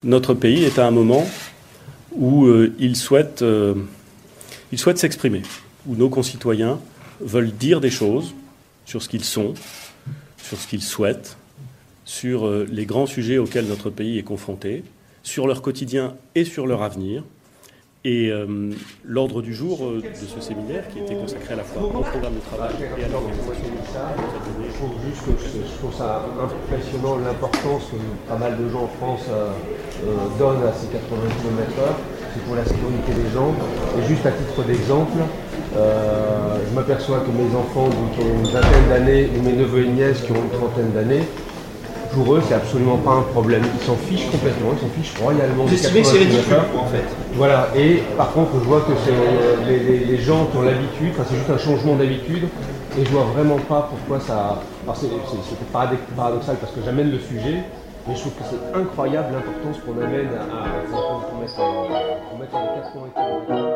Notre pays est à un moment où il souhaite s'exprimer, où nos concitoyens veulent dire des choses sur ce qu'ils sont, sur ce qu'ils souhaitent, sur les grands sujets auxquels notre pays est confronté, sur leur quotidien et sur leur avenir. Et l'ordre du jour de ce séminaire, qui était consacré à la fois au programme de travail et à l'organisation du je trouve ça impressionnant l'importance que pas mal de gens en France donnent à ces 80 km/h. C'est pour la sécurité des gens. Et juste à titre d'exemple, je m'aperçois que mes enfants qui ont une vingtaine d'années ou mes neveux et nièces qui ont une trentaine d'années, pour eux, c'est absolument pas un problème. Ils s'en fichent complètement, ils s'en fichent royalement. Vous estimez que c'est ridicule, en fait. Voilà, et par contre, je vois que c'est les gens qui ont l'habitude, c'est juste un changement d'habitude, et je vois vraiment pas pourquoi ça... Alors c'est paradoxal parce que j'amène le sujet, mais je trouve que c'est incroyable l'importance qu'on amène pour mettre les 80 km.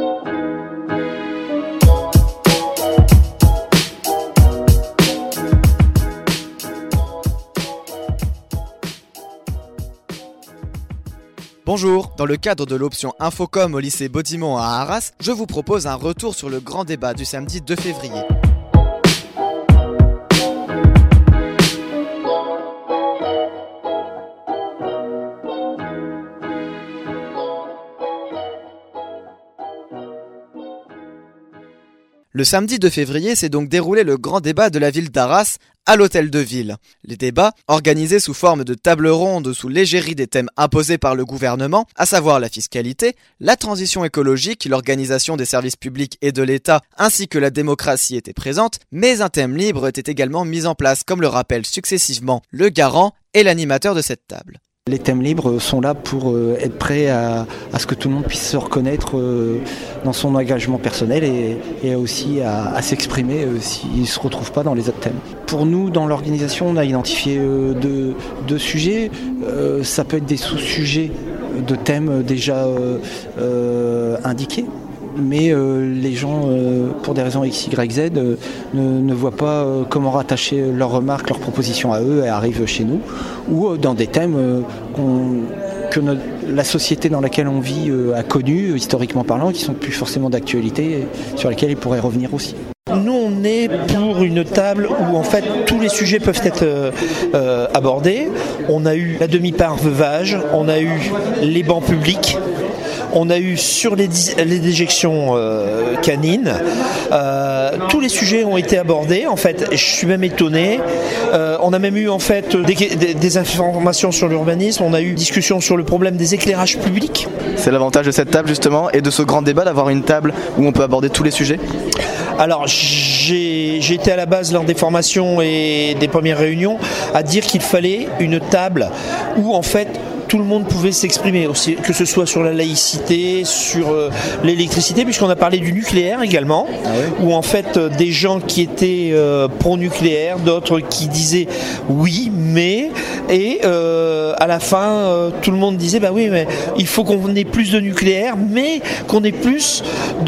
Bonjour, dans le cadre de l'option Infocom au lycée Baudimont à Arras, je vous propose un retour sur le grand débat du samedi 2 février. Le samedi 2 février s'est donc déroulé le grand débat de la ville d'Arras à l'hôtel de ville. Les débats, organisés sous forme de table ronde sous l'égérie des thèmes imposés par le gouvernement, à savoir la fiscalité, la transition écologique, l'organisation des services publics et de l'État, ainsi que la démocratie étaient présentes, mais un thème libre était également mis en place, comme le rappellent successivement le garant et l'animateur de cette table. Les thèmes libres sont là pour être prêts à ce que tout le monde puisse se reconnaître dans son engagement personnel et aussi à s'exprimer s'il ne se retrouve pas dans les autres thèmes. Pour nous, dans l'organisation, on a identifié deux sujets. Ça peut être des sous-sujets de thèmes déjà indiqués. Mais les gens, pour des raisons X, Y, Z, ne voient pas comment rattacher leurs remarques, leurs propositions à eux et arrivent chez nous, ou dans des thèmes que la société dans laquelle on vit a connus, historiquement parlant, qui sont plus forcément d'actualité, sur lesquels ils pourraient revenir aussi. Nous, on est pour une table où en fait tous les sujets peuvent être abordés. On a eu la demi-part veuvage, on a eu les bancs publics. On a eu sur les déjections canines, tous les sujets ont été abordés. En fait, je suis même étonné. On a même eu en fait des informations sur l'urbanisme. On a eu discussion sur le problème des éclairages publics. C'est l'avantage de cette table justement et de ce grand débat d'avoir une table où on peut aborder tous les sujets. Alors j'ai été à la base lors des formations et des premières réunions à dire qu'il fallait une table où en fait tout le monde pouvait s'exprimer, aussi, que ce soit sur la laïcité, sur l'électricité, puisqu'on a parlé du nucléaire également, où en fait des gens qui étaient pro-nucléaire, d'autres qui disaient oui, mais, et à la fin, tout le monde disait bah oui, mais il faut qu'on ait plus de nucléaire, mais qu'on ait plus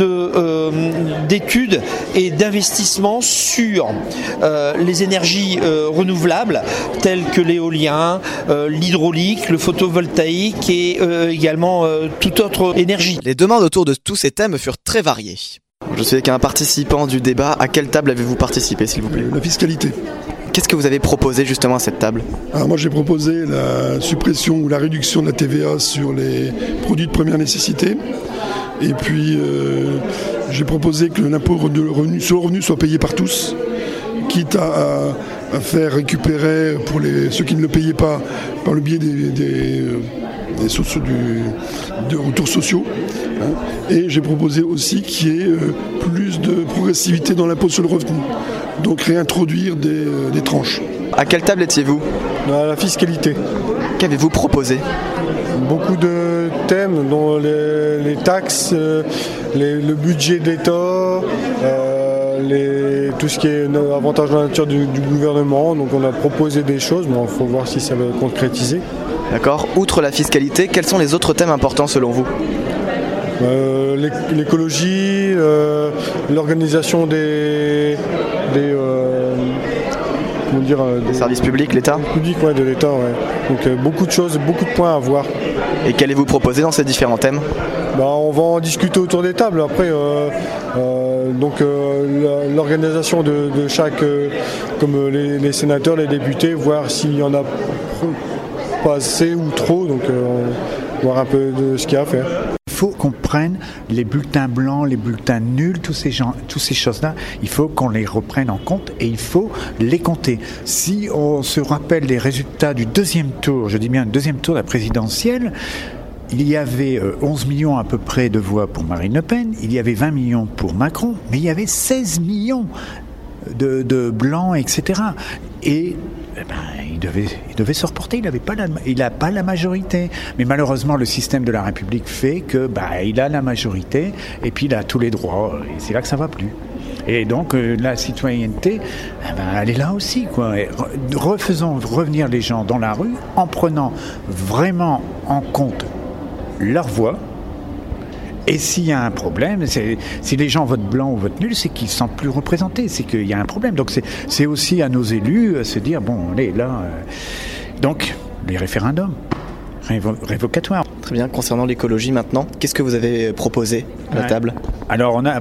d'études et d'investissements sur les énergies renouvelables, telles que l'éolien, l'hydraulique, le photovoltaïque et également toute autre énergie. Les demandes autour de tous ces thèmes furent très variées. Je suis avec un participant du débat. À quelle table avez-vous participé, s'il vous plaît ? La fiscalité. Qu'est-ce que vous avez proposé justement à cette table ? Alors moi j'ai proposé la suppression ou la réduction de la TVA sur les produits de première nécessité. Et puis j'ai proposé que l'impôt sur le revenu soit payé par tous, quitte à faire récupérer pour ceux qui ne le payaient pas par le biais des retours sociaux. Et j'ai proposé aussi qu'il y ait plus de progressivité dans l'impôt sur le revenu, donc réintroduire des tranches. À quelle table étiez-vous ? Dans la fiscalité. Qu'avez-vous proposé ? Beaucoup de thèmes, dont les taxes, le budget de l'État, tout ce qui est avantage de la nature du gouvernement. Donc on a proposé des choses, mais il faut voir si ça va concrétiser. D'accord. Outre la fiscalité, quels sont les autres thèmes importants selon vous ? L'écologie, l'organisation des services publics, l'État ? Publics, ouais, de l'État, ouais. Donc beaucoup de choses, beaucoup de points à voir. Et qu'allez-vous proposer dans ces différents thèmes ? On va en discuter autour des tables. Après, l'organisation de chaque, comme les sénateurs, les députés, voir s'il y en a pas assez ou trop, donc voir un peu de ce qu'il y a à faire. Il faut qu'on prenne les bulletins blancs, les bulletins nuls, toutes ces choses-là, il faut qu'on les reprenne en compte et il faut les compter. Si on se rappelle les résultats du deuxième tour, je dis bien le deuxième tour de la présidentielle, il y avait 11 millions à peu près de voix pour Marine Le Pen, il y avait 20 millions pour Macron, mais il y avait 16 millions de blancs, etc. Et il devait se reporter, il n'a pas la majorité. Mais malheureusement, le système de la République fait que il a la majorité et puis il a tous les droits. Et c'est là que ça ne va plus. Et donc la citoyenneté, elle est là aussi, quoi. Refaisons revenir les gens dans la rue en prenant vraiment en compte leur voix. Et s'il y a un problème, si les gens votent blanc ou votent nul, c'est qu'ils ne se sentent plus représentés, c'est qu'il y a un problème. Donc c'est aussi à nos élus à se dire, on est là. Donc, les référendums révocatoires. Très bien, concernant l'écologie maintenant, qu'est-ce que vous avez proposé à la table ? Alors on a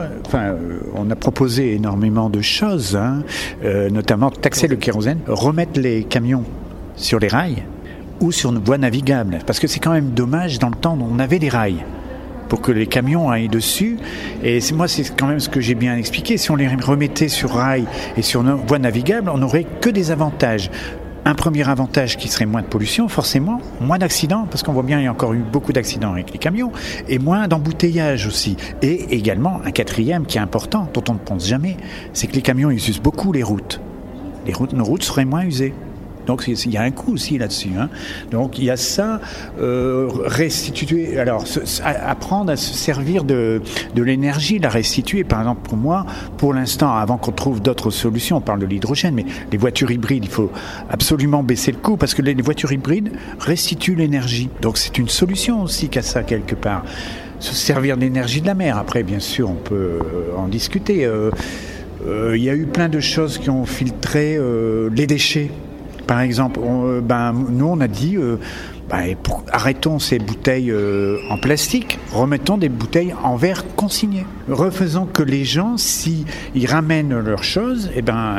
proposé énormément de choses, notamment taxer le kérosène, remettre les camions sur les rails ou sur une voie navigable. Parce que c'est quand même dommage, dans le temps où on avait des rails, pour que les camions aillent dessus. Et c'est quand même ce que j'ai bien expliqué. Si on les remettait sur rail et sur une voie navigable, on n'aurait que des avantages. Un premier avantage qui serait moins de pollution, forcément, moins d'accidents, parce qu'on voit bien qu'il y a encore eu beaucoup d'accidents avec les camions, et moins d'embouteillages aussi. Et également, un quatrième qui est important, dont on ne pense jamais, c'est que les camions ils usent beaucoup les routes. Nos routes seraient moins usées. Donc il y a un coût aussi là-dessus. Donc il y a ça, restituer, apprendre à se servir de l'énergie, la restituer. Par exemple, pour moi, pour l'instant, avant qu'on trouve d'autres solutions, on parle de l'hydrogène, mais les voitures hybrides, il faut absolument baisser le coût parce que les voitures hybrides restituent l'énergie. Donc c'est une solution aussi qu'à ça quelque part. Se servir de l'énergie de la mer. Après, bien sûr, on peut en discuter. Il y a eu plein de choses qui ont filtré les déchets. Par exemple, nous on a dit arrêtons ces bouteilles en plastique, remettons des bouteilles en verre consigné. Refaisons que les gens, s'ils ramènent leurs choses,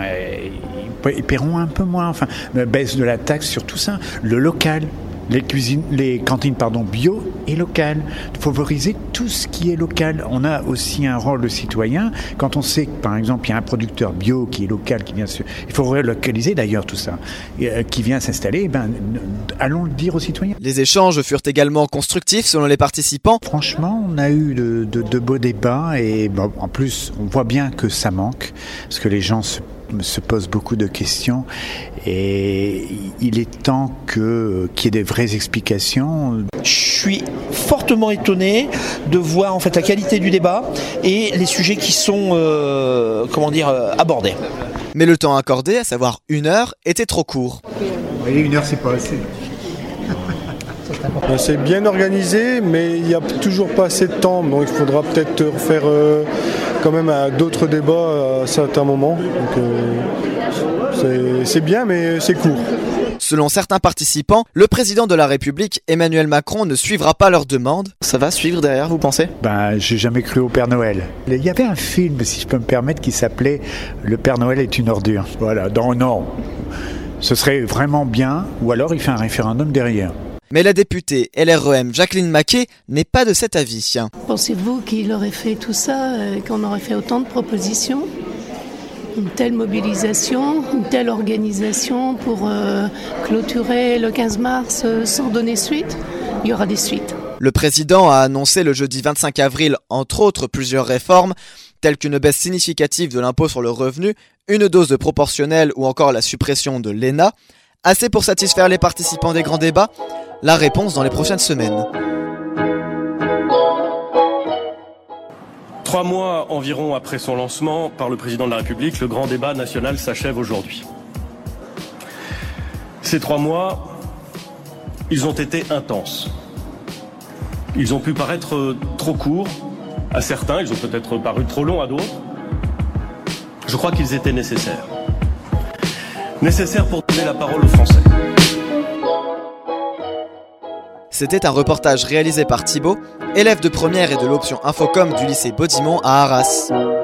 ils paieront un peu moins. Enfin, baisse de la taxe sur tout ça, le local. Les cantines bio et locales. Favoriser tout ce qui est local. On a aussi un rôle de citoyen. Quand on sait que, par exemple, il y a un producteur bio qui est local, qui vient il faut relocaliser d'ailleurs tout ça, qui vient s'installer, allons le dire aux citoyens. Les échanges furent également constructifs selon les participants. Franchement, on a eu de beaux débats et en plus, on voit bien que ça manque, parce que les gens se posent beaucoup de questions et il est temps qu'il y ait des vraies explications. Je suis fortement étonné de voir en fait la qualité du débat et les sujets qui sont abordés. Mais le temps accordé, à savoir 1 heure, était trop court. Et 1 heure, c'est pas assez. C'est bien organisé, mais il n'y a toujours pas assez de temps, donc il faudra peut-être refaire quand même d'autres débats à certains moments. Donc, c'est bien, mais c'est court. Selon certains participants, le président de la République, Emmanuel Macron, ne suivra pas leur demande. Ça va suivre derrière, vous pensez ? J'ai jamais cru au Père Noël. Il y avait un film, si je peux me permettre, qui s'appelait « Le Père Noël est une ordure ». Voilà, non, ce serait vraiment bien, ou alors il fait un référendum derrière. Mais la députée LREM Jacqueline Maquet n'est pas de cet avis. Pensez-vous qu'il aurait fait tout ça, qu'on aurait fait autant de propositions ? Une telle mobilisation, une telle organisation pour clôturer le 15 mars sans donner suite ? Il y aura des suites. Le président a annoncé le jeudi 25 avril, entre autres, plusieurs réformes, telles qu'une baisse significative de l'impôt sur le revenu, une dose de proportionnelle ou encore la suppression de l'ENA. Assez pour satisfaire les participants des grands débats ? La réponse dans les prochaines semaines. 3 mois environ après son lancement par le président de la République, le grand débat national s'achève aujourd'hui. Ces 3 mois, ils ont été intenses. Ils ont pu paraître trop courts à certains, ils ont peut-être paru trop longs à d'autres. Je crois qu'ils étaient nécessaires. Nécessaires pour donner la parole aux Français. C'était un reportage réalisé par Thibaut, élève de première et de l'option Infocom du lycée Baudimont à Arras.